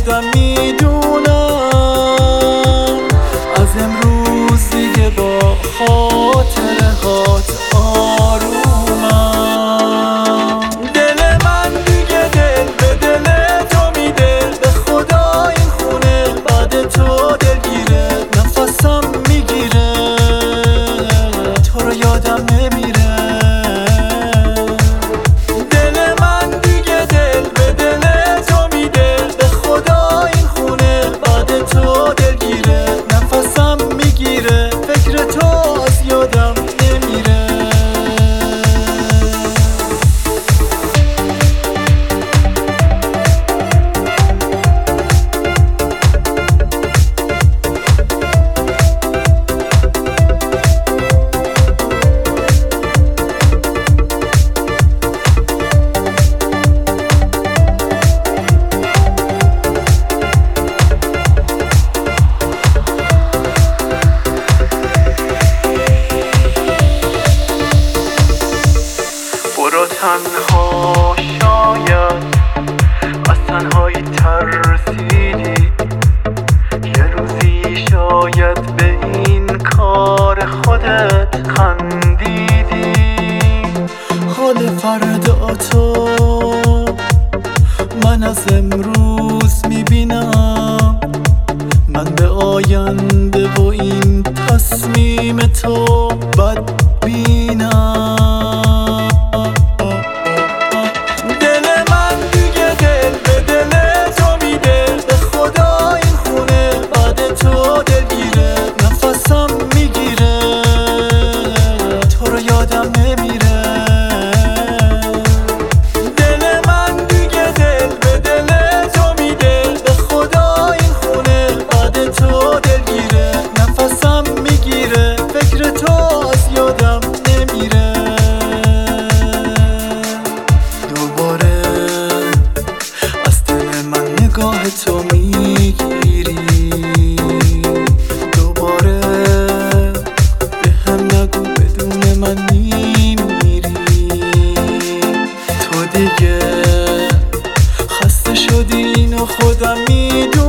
خودم میدونم از امروز دیگه با خاطره هات آرومم. دل من دیگه دل به دل تو میده، به خدا این خونه بعد تو دلگیره. نفسم میگیره تو رو یادم نمیره. برو تنها، شاید از تنهایی ترسیدی، یه روزی شاید به این کار خودت خندیدی. حال فردا تو من از امروز میبینم، من به آینده و این تصمیم تو بدبینم. نگاه تو میگیری دوباره، به هم نگو بدون من میمیری. تو دیگه خسته شدی اینو خودم میدونم.